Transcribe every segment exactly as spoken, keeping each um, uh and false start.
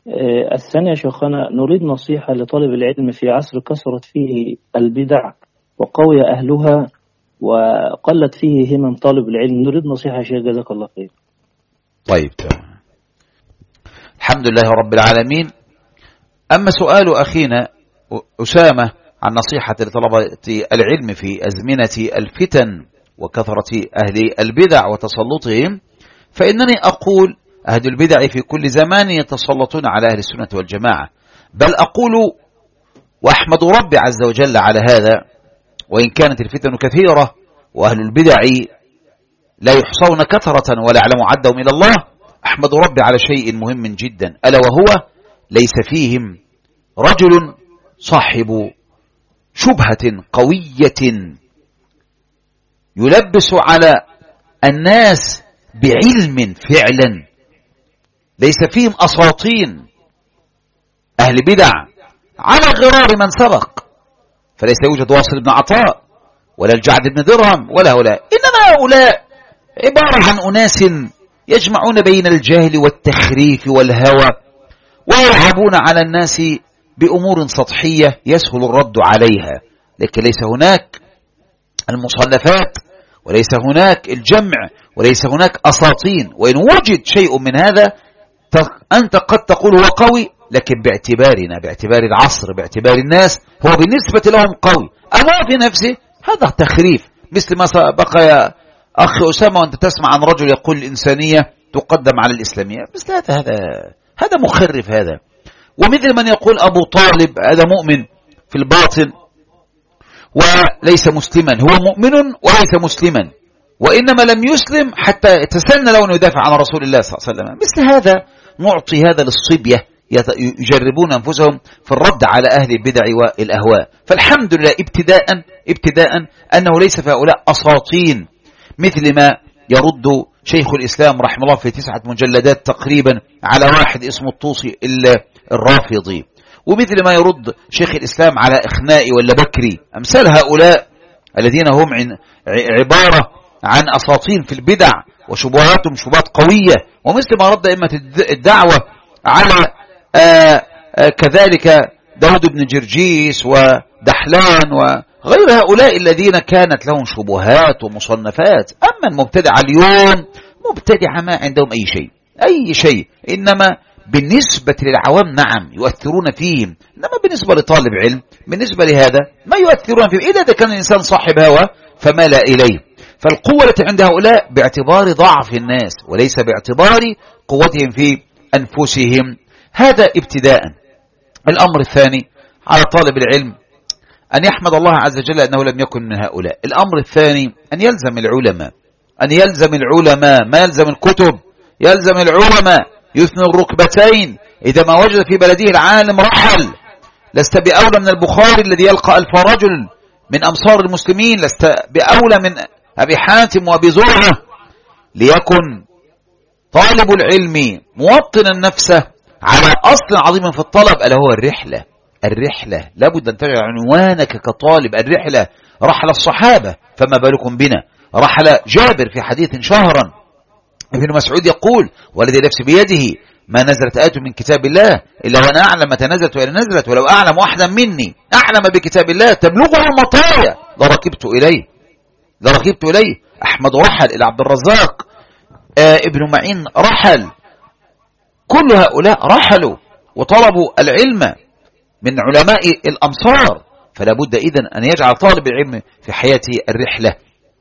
آه، الثانية يا شيخنا، نريد نصيحة لطالب العلم في عصر كثرت فيه البدع وقوي أهلها وقلت فيه همم طالب العلم. نريد نصيحة يا شيخ، جزاك الله خير. طيب تمام. الحمد لله رب العالمين. أما سؤال أخينا أسامة عن نصيحة لطلبة العلم في أزمنة الفتن وكثرة أهل البدع وتسلطهم، فإنني أقول أهل البدع في كل زمان يتسلطون على أهل السنة والجماعة، بل أقول وأحمد ربي عز وجل على هذا، وإن كانت الفتن كثيرة وأهل البدع لا يحصون كثرة ولا يعلم عدهم إلى الله، أحمد ربي على شيء مهم جدا، ألا وهو ليس فيهم رجل صاحب شبهة قوية يلبس على الناس بعلم فعلا، ليس فيهم أساطين أهل بدع على غرار من سبق، فليس يوجد واصل بن عطاء ولا الجعد بن درهم ولا هؤلاء، إنما هؤلاء عبارة عن أناس يجمعون بين الجهل والتخريف والهوى ويلعبون على الناس بأمور سطحية يسهل الرد عليها، لكن ليس هناك المصنفات وليس هناك الجمع وليس هناك أساطين. وإن وجد شيء من هذا أنت قد تقول هو قوي، لكن باعتبارنا باعتبار العصر باعتبار الناس هو بالنسبة لهم قوي، أما في نفسه هذا تخريف، مثل ما سبق يا أخي أسامة وأنت تسمع عن رجل يقول الإنسانية تقدم على الإسلامية، مثل هذا هذا هذا مخرف هذا. ومثل من يقول أبو طالب هذا مؤمن في الباطن وليس مسلما، هو مؤمن وليس مسلما، وإنما لم يسلم حتى يتسنى له أن يدافع عن رسول الله صلى الله عليه وسلم. مثل هذا نعطي هذا للصبية يجربون أنفسهم في الرد على أهل البدع والأهواء. فالحمد لله ابتداء ابتداء أنه ليس في هؤلاء أساطين، مثل ما يرد شيخ الإسلام رحمه الله في تسعة مجلدات تقريبا على واحد اسمه الطوسي الرافضي، ومثل ما يرد شيخ الإسلام على إخنائي ولا بكري، أمثال هؤلاء الذين هم عبارة عن أساطين في البدع وشبهاتهم شبهات قوية، ومثل ما رد أئمة الدعوة على آآ آآ كذلك داود بن جرجيس ودحلان وغير هؤلاء الذين كانت لهم شبهات ومصنفات. أما المبتدع اليوم مبتدع ما عندهم أي شيء أي شيء، إنما بالنسبة للعوام نعم يؤثرون فيهم، إنما بالنسبة لطالب علم بالنسبة لهذا ما يؤثرون فيه إلا إذا كان الإنسان صاحب هوى فمال إليه. فالقوة التي عند هؤلاء باعتبار ضعف الناس وليس باعتبار قوتهم في أنفسهم. هذا ابتداء. الأمر الثاني على طالب العلم أن يحمد الله عز وجل أنه لم يكن من هؤلاء. الأمر الثاني أن يلزم العلماء أن يلزم العلماء ما يلزم الكتب، يلزم العلماء يثني الركبتين، إذا ما وجد في بلده العالم رحل. لست بأولى من البخاري الذي يلقى ألف رجل من أمصار المسلمين، لست بأولى من أبي حاتم وأبي زرعة. ليكن طالب العلم موطنا نفسه على أصل عظيم في الطلب، ألا هو الرحلة. الرحلة لابد أن تجعل عنوانك كطالب الرحلة. رحل الصحابة فما بالكم بنا، رحل جابر في حديث شهرا، ابن مسعود يقول والذي نفسي بيده ما نزلت آية من كتاب الله إلا وأنا أعلم متى نزلت وإن نزلت، ولو أعلم واحدا مني أعلم بكتاب الله تبلغه المطايا لركبت إليه لركبت إليه. أحمد رحل إلى عبد الرزاق، آه ابن معين رحل، كل هؤلاء رحلوا وطلبوا العلم من علماء الأمصار. فلا بد إذن أن يجعل طالب العلم في حياته الرحلة.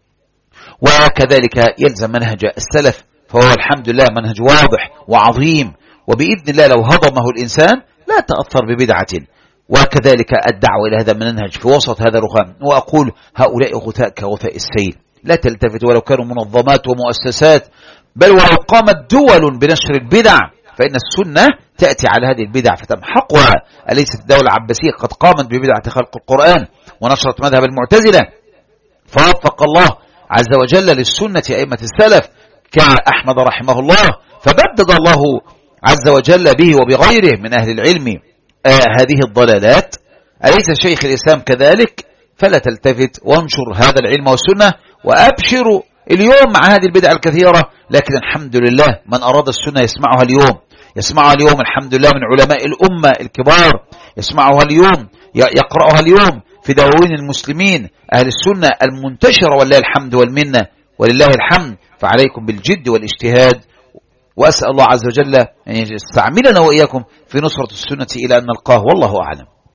وكذلك يلزم منهج السلف، فهو الحمد لله منهج واضح وعظيم، وبإذن الله لو هضمه الإنسان لا تأثر ببدعة. وكذلك الدعوة إلى هذا المنهج في وسط هذا الرخام. وأقول هؤلاء غثاء كغثاء السيل، لا تلتفت ولو كانوا منظمات ومؤسسات، بل ولو قامت دول بنشر البدع فإن السنة تأتي على هذه البدع فتمحقها. أليست الدولة العباسية قد قامت ببدعة خلق القرآن ونشرت مذهب المعتزلة؟ فوفق الله عز وجل للسنة أئمة السلف كأحمد رحمه الله، فبدد الله عز وجل به وبغيره من أهل العلم آه هذه الضلالات. أليس شيخ الإسلام كذلك؟ فلا تلتفت وانشر هذا العلم والسنة، وأبشروا اليوم مع هذه البدع الكثيرة، لكن الحمد لله من أراد السنة يسمعها اليوم، يسمعها اليوم الحمد لله من علماء الأمة الكبار، يسمعها اليوم يقرأها اليوم في دواوين المسلمين أهل السنة المنتشرة، ولله الحمد والمنة ولله الحمد. فعليكم بالجد والاجتهاد، وأسأل الله عز وجل أن يستعملنا وإياكم في نصرة السنة إلى أن نلقاه، والله أعلم.